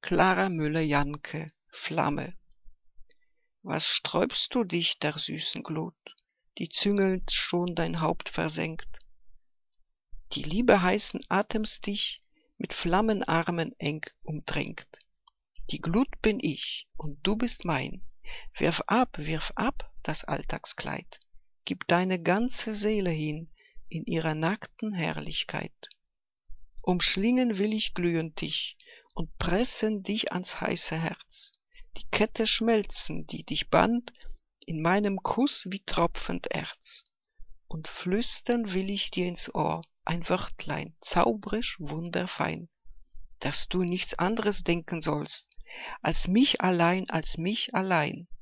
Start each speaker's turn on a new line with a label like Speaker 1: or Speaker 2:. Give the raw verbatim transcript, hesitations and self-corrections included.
Speaker 1: Clara Müller-Jahnke, Flamme. Was sträubst du dich der süßen Glut, die züngelnd schon dein Haupt versenkt? Die Liebe heißen Atems dich mit Flammenarmen eng umdrängt. Die Glut bin ich, und du bist mein. Wirf ab, wirf ab das Alltagskleid. Gib deine ganze Seele hin in ihrer nackten Herrlichkeit. Umschlingen will ich glühend dich und pressen dich ans heiße Herz. Die Kette schmelzen, die dich band, in meinem Kuss wie tropfend Erz. Und flüstern will ich dir ins Ohr ein Wörtlein, zaubrisch, wunderfein, dass du nichts anderes denken sollst, als mich allein, als mich allein.